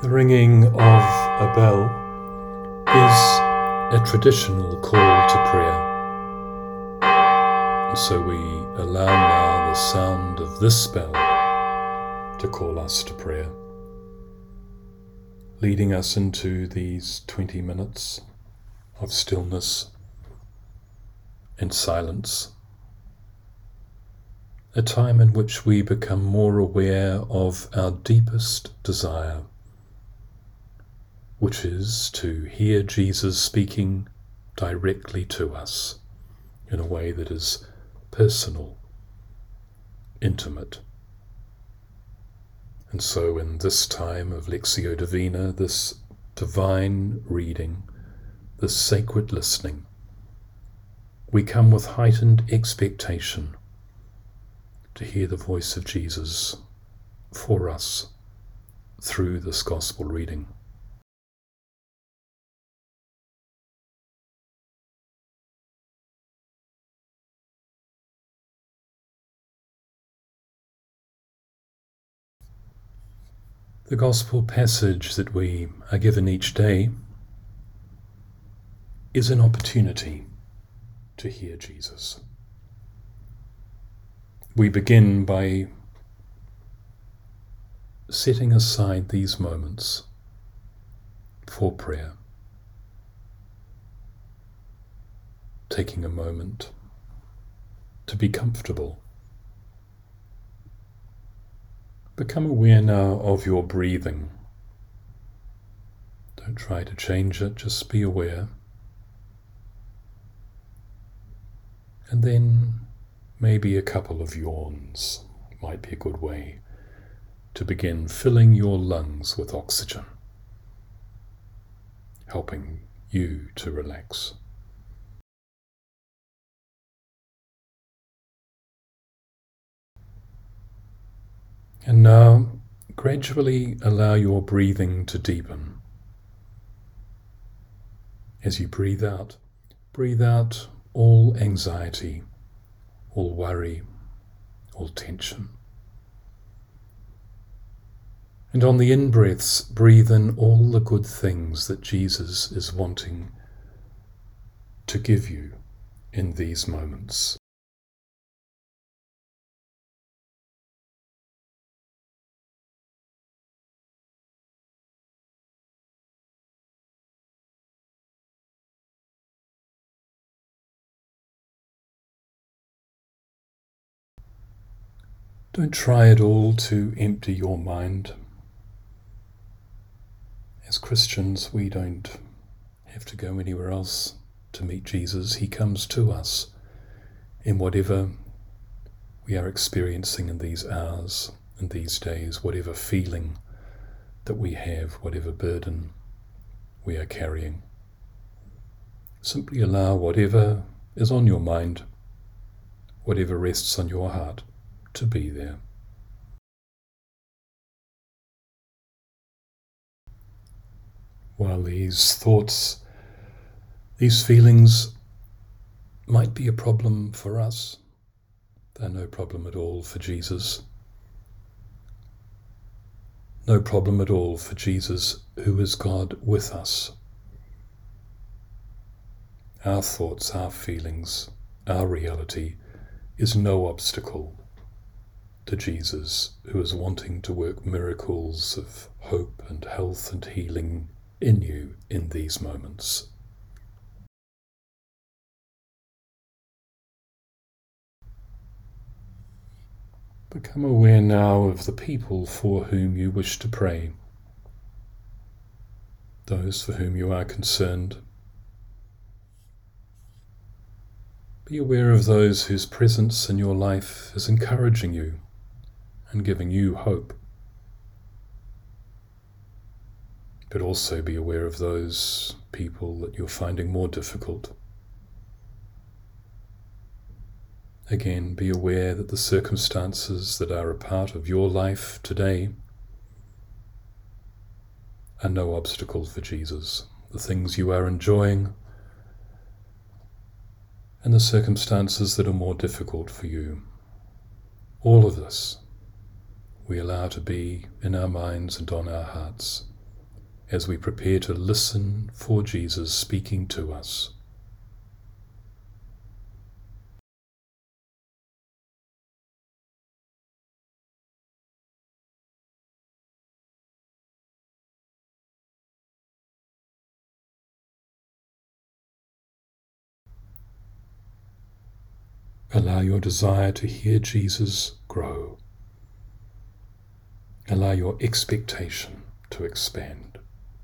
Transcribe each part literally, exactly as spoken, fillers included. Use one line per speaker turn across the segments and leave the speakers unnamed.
The ringing of a bell is a traditional call to prayer. And so we allow now the sound of this bell to call us to prayer, leading us into these twenty minutes of stillness and silence, a time in which we become more aware of our deepest desire, which is to hear Jesus speaking directly to us in a way that is personal, intimate. And so in this time of Lectio Divina, this divine reading, this sacred listening, we come with heightened expectation to hear the voice of Jesus for us through this gospel reading. The gospel passage that we are given each day is an opportunity to hear Jesus. We begin by setting aside these moments for prayer, taking a moment to be comfortable. Become aware now of your breathing. Don't try to change it, just be aware. And then maybe a couple of yawns might be a good way to begin filling your lungs with oxygen, helping you to relax. And now, gradually allow your breathing to deepen. As you breathe out, breathe out all anxiety, all worry, all tension. And on the in-breaths, breathe in all the good things that Jesus is wanting to give you in these moments. Don't try at all to empty your mind. As Christians, we don't have to go anywhere else to meet Jesus. He comes to us in whatever we are experiencing in these hours and these days, whatever feeling that we have, whatever burden we are carrying. Simply allow whatever is on your mind, whatever rests on your heart, to be there. While these thoughts, these feelings might be a problem for us, they're no problem at all for Jesus. No problem at all for Jesus, who is God with us. Our thoughts, our feelings, our reality is no obstacle to Jesus, who is wanting to work miracles of hope and health and healing in you in these moments. Become aware now of the people for whom you wish to pray, those for whom you are concerned. Be aware of those whose presence in your life is encouraging you and giving you hope. But also be aware of those people that you're finding more difficult. Again, be aware that the circumstances that are a part of your life today are no obstacle for Jesus. The things you are enjoying and the circumstances that are more difficult for you. All of this we allow to be in our minds and on our hearts as we prepare to listen for Jesus speaking to us. Allow your desire to hear Jesus grow. Allow your expectation to expand.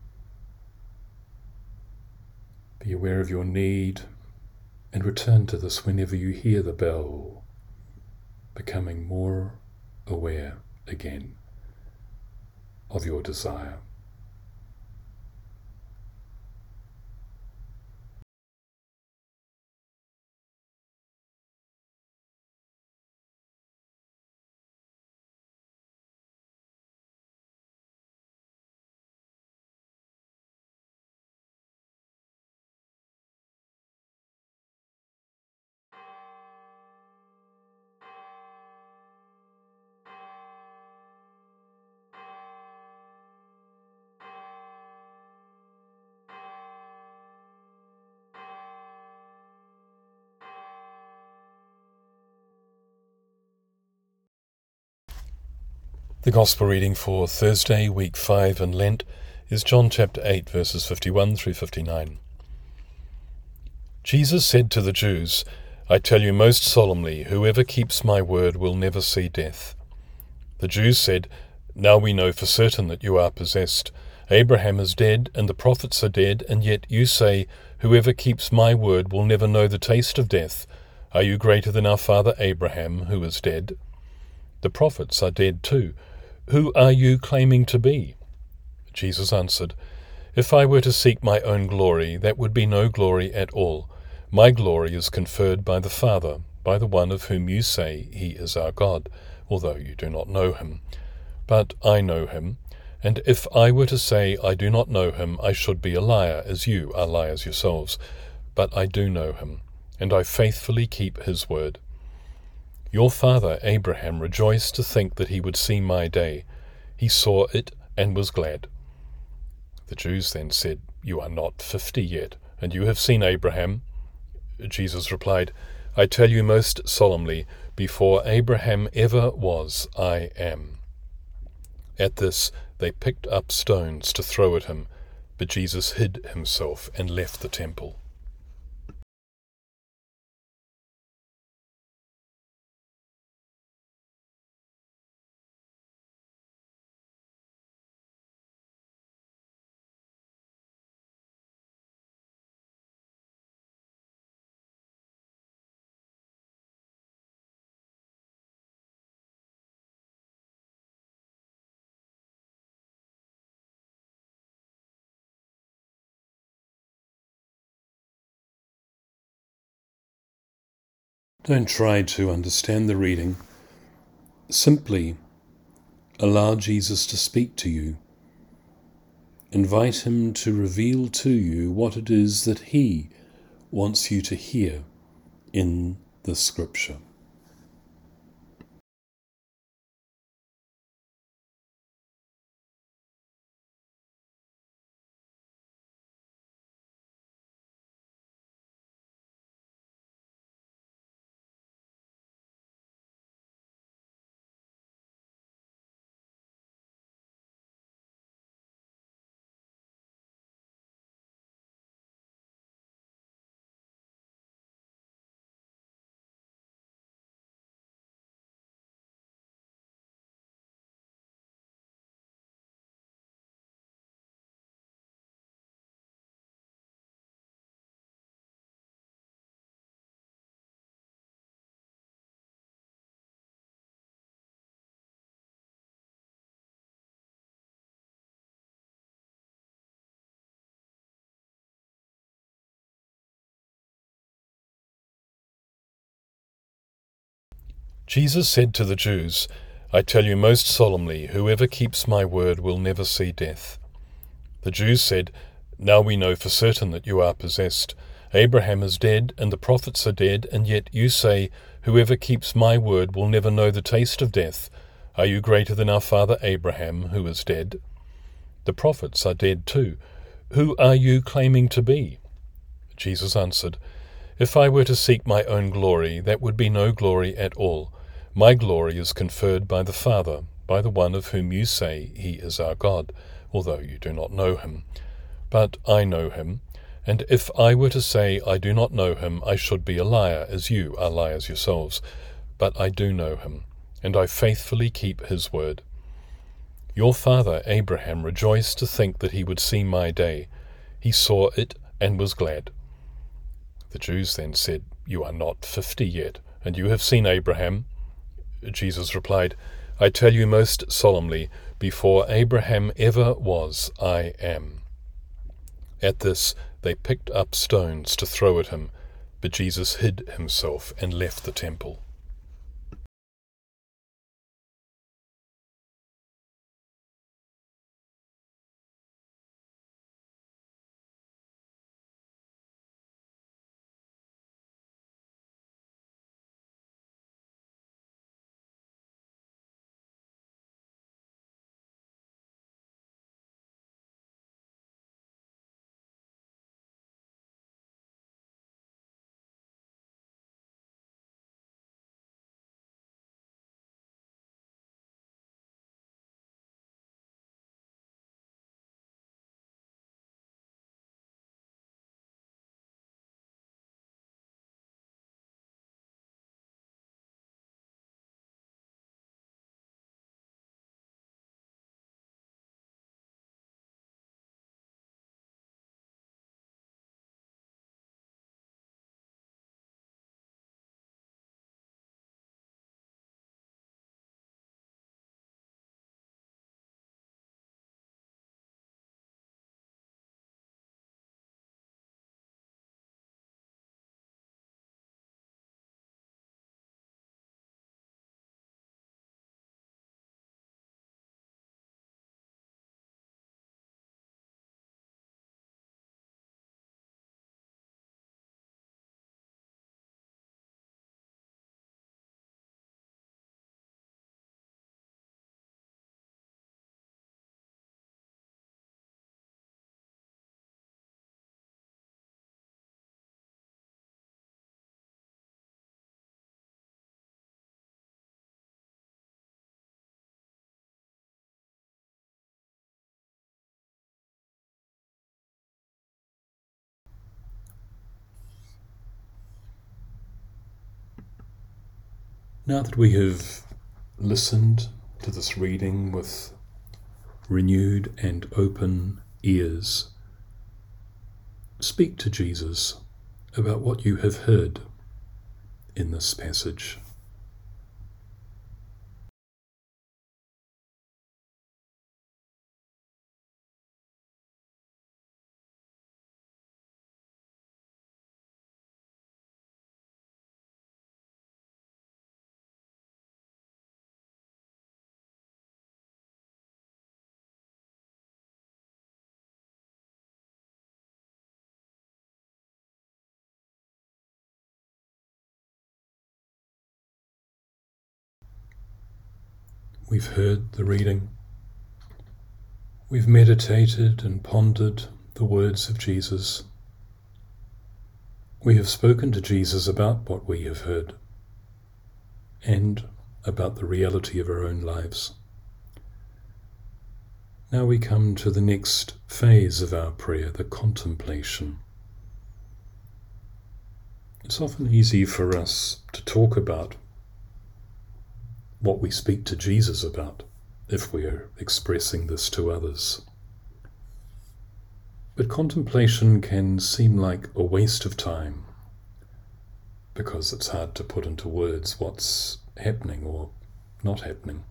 Be aware of your need and return to this whenever you hear the bell, becoming more aware again of your desire. The Gospel reading for Thursday, week five in Lent, is John chapter eight, verses fifty-one through fifty-nine. Jesus said to the Jews, "I tell you most solemnly, whoever keeps my word will never see death." The Jews said, "Now we know for certain that you are possessed. Abraham is dead, and the prophets are dead, and yet you say, 'Whoever keeps my word will never know the taste of death.' Are you greater than our father Abraham, who is dead? The prophets are dead too. Who are you claiming to be?" Jesus answered, "If I were to seek my own glory, that would be no glory at all. My glory is conferred by the Father, by the one of whom you say he is our God, although you do not know him. But I know him, and if I were to say I do not know him, I should be a liar, as you are liars yourselves. But I do know him, and I faithfully keep his word. Your father Abraham rejoiced to think that he would see my day. He saw it and was glad." The Jews then said, "You are not fifty yet, and you have seen Abraham?" Jesus replied, "I tell you most solemnly, before Abraham ever was, I am." At this they picked up stones to throw at him, but Jesus hid himself and left the temple. Don't try to understand the reading. Simply allow Jesus to speak to you. Invite him to reveal to you what it is that he wants you to hear in the scripture. Jesus said to the Jews, "I tell you most solemnly, whoever keeps my word will never see death." The Jews said, "Now we know for certain that you are possessed. Abraham is dead, and the prophets are dead, and yet you say, 'Whoever keeps my word will never know the taste of death.' Are you greater than our father Abraham, who is dead?"
The prophets are dead too. Who are you claiming to be?" Jesus answered, "If I were to seek my own glory, that would be no glory at all. My glory is conferred by the Father, by the one of whom you say he is our God, although you do not know him. But I know him, and if I were to say I do not know him, I should be a liar, as you are liars yourselves. But I do know him, and I faithfully keep his word. Your father Abraham rejoiced to think that he would see my day. He saw it and was glad." The Jews then said, "You are not fifty yet, and you have seen Abraham?" Jesus replied, "I tell you most solemnly, before Abraham ever was, I am." At this they picked up stones to throw at him, but Jesus hid himself and left the temple.
Now that we have listened to this reading with renewed and open ears, speak to Jesus about what you have heard in this passage. We've heard the reading. We've meditated and pondered the words of Jesus. We have spoken to Jesus about what we have heard and about the reality of our own lives. Now we come to the next phase of our prayer, the contemplation. It's often easy for us to talk about what we speak to Jesus about if we are expressing this to others. But contemplation can seem like a waste of time because it's hard to put into words what's happening or not happening.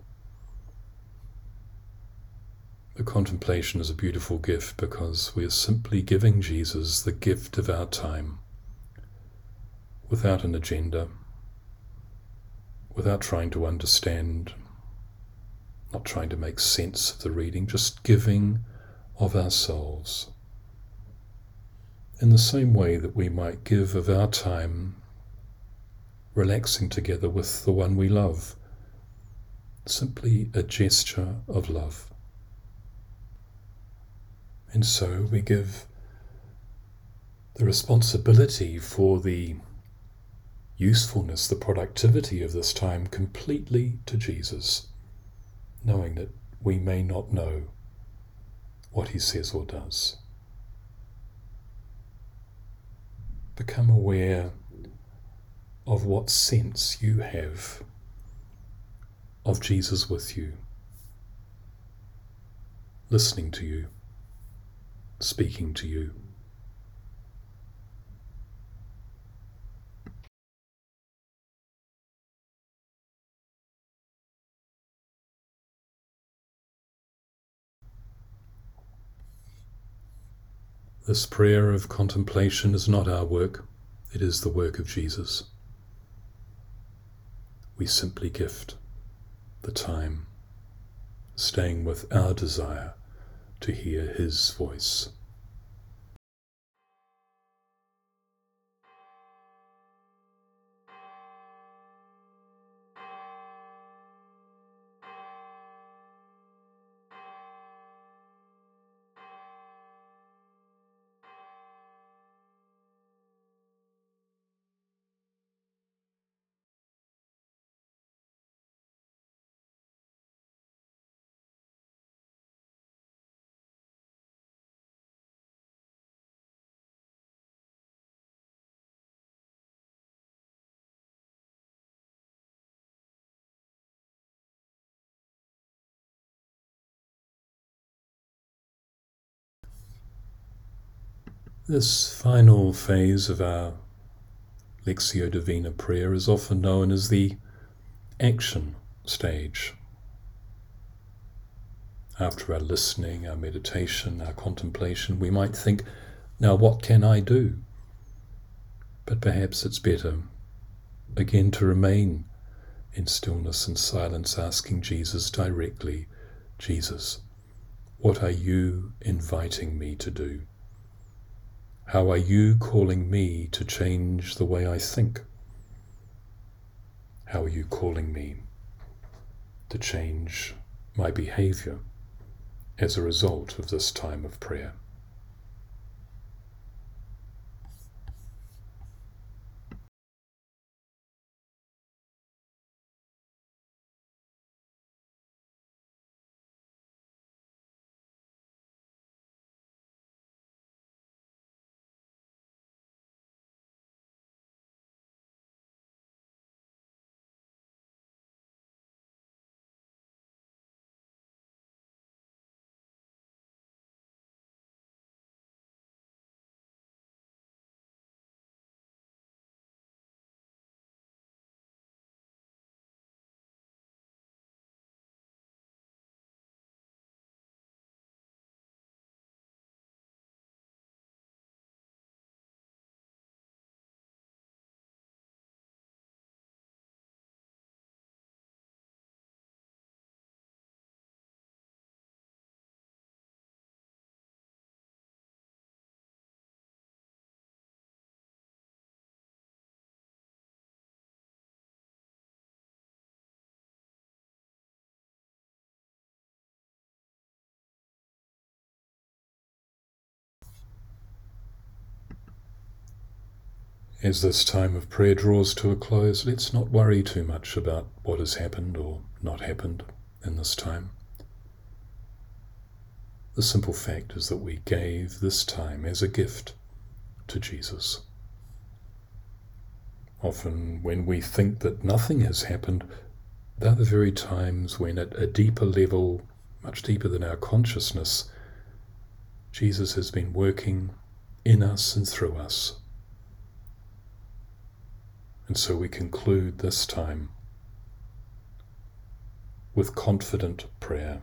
The contemplation is a beautiful gift because we are simply giving Jesus the gift of our time without an agenda, without trying to understand, not trying to make sense of the reading, just giving of ourselves. In the same way that we might give of our time relaxing together with the one we love, simply a gesture of love. And so we give the responsibility for the usefulness, the productivity of this time completely to Jesus, knowing that we may not know what he says or does. Become aware of what sense you have of Jesus with you, listening to you, speaking to you. This prayer of contemplation is not our work, it is the work of Jesus. We simply gift the time, staying with our desire to hear his voice. This final phase of our Lectio Divina prayer is often known as the action stage. After our listening, our meditation, our contemplation, we might think, now what can I do? But perhaps it's better, again, to remain in stillness and silence, asking Jesus directly, Jesus, what are you inviting me to do? How are you calling me to change the way I think? How are you calling me to change my behavior as a result of this time of prayer? As this time of prayer draws to a close, let's not worry too much about what has happened or not happened in this time. The simple fact is that we gave this time as a gift to Jesus. Often when we think that nothing has happened, they're the very times when at a deeper level, much deeper than our consciousness, Jesus has been working in us and through us. And so we conclude this time with confident prayer.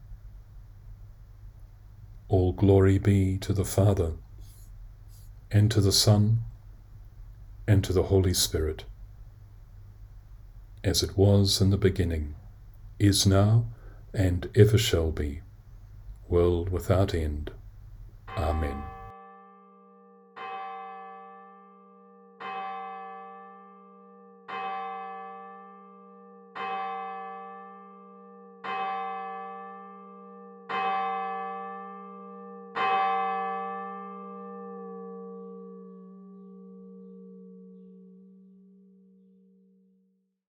All glory be to the Father, and to the Son, and to the Holy Spirit, as it was in the beginning, is now, and ever shall be, world without end. Amen.